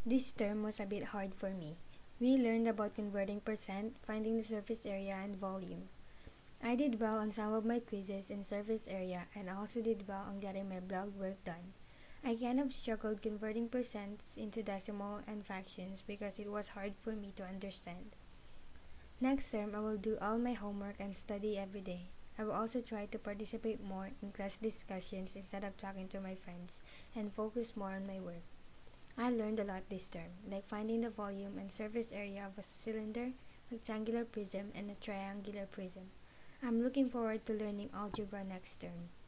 This term was a bit hard for me. We learned about converting percent, finding the surface area, and volume. I did well on some of my quizzes in surface area and also did well on getting my blog work done. I kind of struggled converting percents into decimal and fractions because it was hard for me to understand. Next term, I will do all my homework and study every day. I will also try to participate more in class discussions instead of talking to my friends and focus more on my work. I learned a lot this term, like finding the volume and surface area of a cylinder, rectangular prism, and a triangular prism. I'm looking forward to learning algebra next term.